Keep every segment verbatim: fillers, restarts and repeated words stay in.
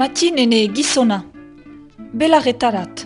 Mattin ene gizona, belarretarat.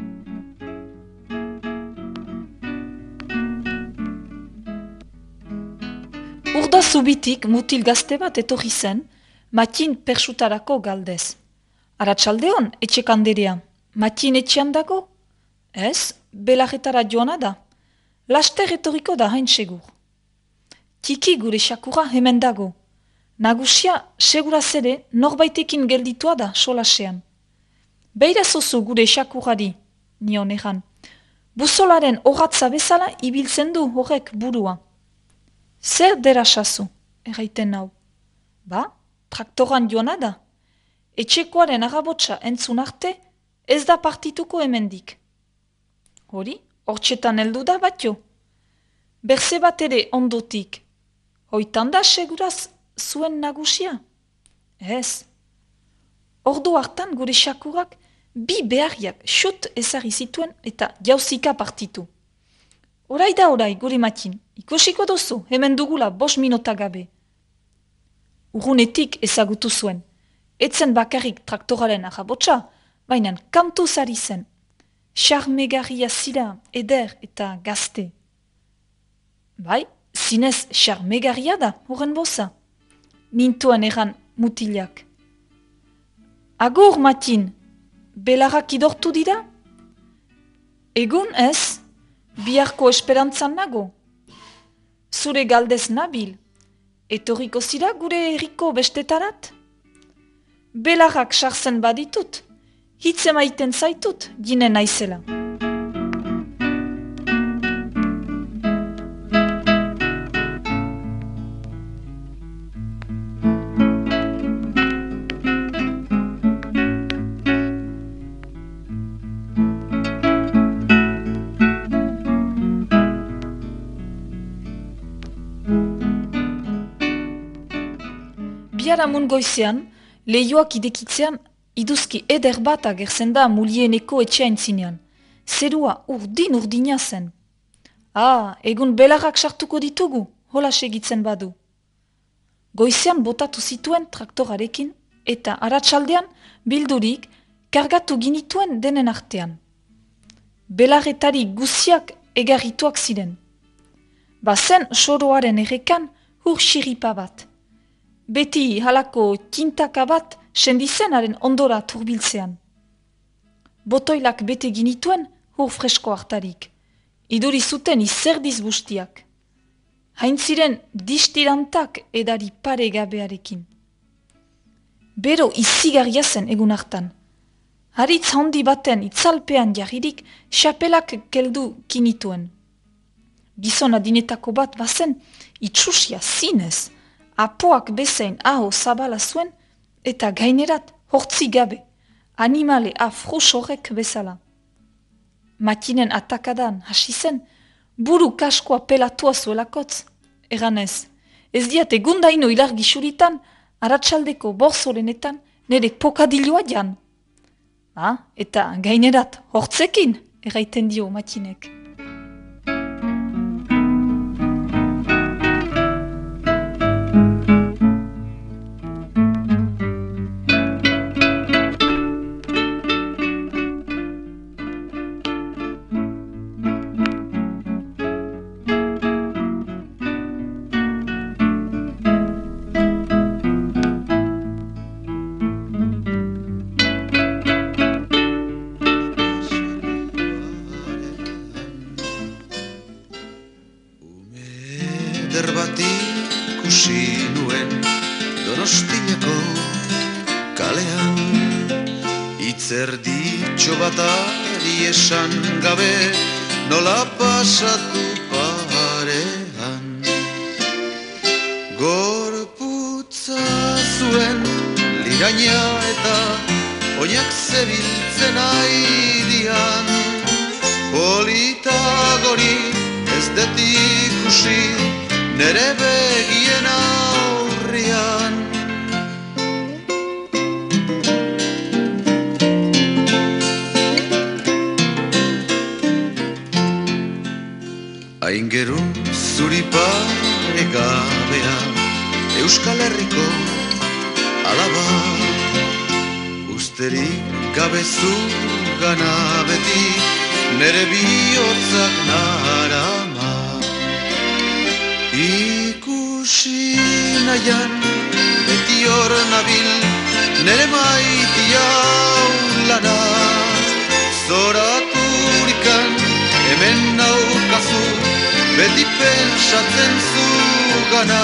Urda zubitik mutil gazte bat etorri zen, Mattin persutarako galdez. Arratsaldeon, etxekanderea, Mattin etxean dago? Ez, belarretara joana da. Laster etorriko da hain segur. Tiki gure xakura hemen dago. Nagusia, seguraz ere, norbaitekin gelditua da solasean. Beira zozu gure xakurari, nion egan. Buzolaren horatza bezala ibiltzen du horrek burua. Zer derasazu, erraiten hau. Ba, traktoran joana da. Etxekoaren arabotsa entzun arte, ez da partituko hemendik. Hori, hortxetan heldu da batio. Berze bat ere ondotik. Hoitan da seguraz zuen nagusia? Ez. Ordu hartan gure xakurak bi beharriak xut ezarri zituen eta jauzika partitu. Orai da orai gure Mattin, ikusiko duzu, hemen dugula bos minota gabe. Urrunetik ezagutu zuen. Etzen bakarrik traktoraren arabotsa, baina kantu zari zen. Xarmegarria zira, eder eta gazte. Bai, zinez xarmegarria da, horren boza. Nintuen egan mutilak. Agur, Mattin, belarrak idortu dira? Egun ez, biharko esperantzan nago. Zure galdez nabil, etorriko zira gure herriko bestetarat? Belarrak sartzen baditut, hitz emaiten zaitut, ginen naizela. Biharamun goizean, lehioak idekitzean, iduzki eder bat agertzen da mulieneko etxeain zinean. Zerua urdin-urdina zen. Ah, egun belarrak sartuko ditugu, hola segitzen badu. Goizean botatu zituen traktorarekin, eta arratsaldean bildurik kargatu ginituen denen artean. Belarretari guziak egarrituak ziren. Bazen soroaren errekan hur xiripa bat. Beti halako tintaka bat sendizenaren ondora turbiltzean. Botoilak bete ginituen hur fresko hartarik. Iduri zuten izerdiz bustiak. Hain ziren distirantak edari pare gabearekin. Bero izigarria zen egun hartan. Haritz handi baten itzalpean jarririk xapelak keldu kinituen. Gizon adinetako bat bazen itxusia zinez. Apoak bezain aho zabala zuen, eta gainerat hortzi gabe, animale afrus horrek bezala. Mattinen atakadan hasi zen, buru kaskoa pelatua zuelakotz, eganez. Ez diat egundaino ilargi xuritan, aratsaldeko borzorenetan, nire pokadiloa jan. Ah, eta gainerat hortzekin, erraiten dio Mattinek. Eder bat ikusi nuen Donostiako kalean, itzerditxo batari esan gabe nola pasatu parean. Gorputza zuen liraina eta oinak zebiltzen aidian, polita gori ez dut ikusi nere begien aurrian. Aingerun zuri paregabea, Euskal Herriko alaba, usterik gabezu gana beti nere bihotzak narama. Ikusi nahian beti hor nabil nere maitia ulana, zoraturikan hemen naukazu beti pentsatzen zugana.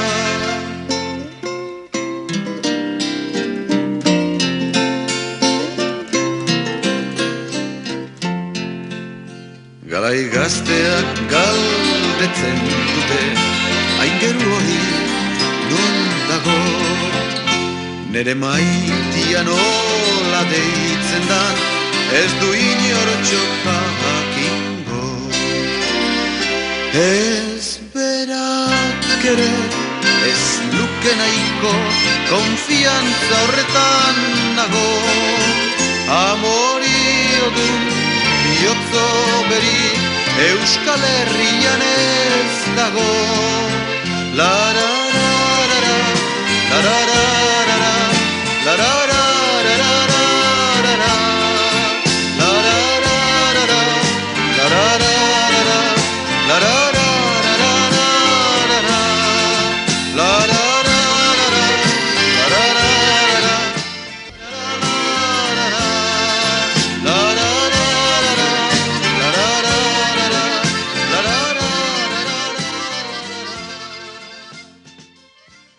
Garai gazteak galdetzen dute, aingeru hori non dago, nere maitia nola deitzen dan, ez du inortxok jakingo. Ez berak ere, ez luke nahiko, konfiantza horretan nago, amorio dun bihotzo beri, Euskal Herrian ez dago. La-ra-ra-ra-ra, la-ra-ra-ra-ra, la-ra-ra-ra-ra-ra-ra, la-ra-ra-ra-ra, la-ra-ra-ra-ra, la-ra-ra-ra-ra-ra-ra, la-ra-ra-ra-ra.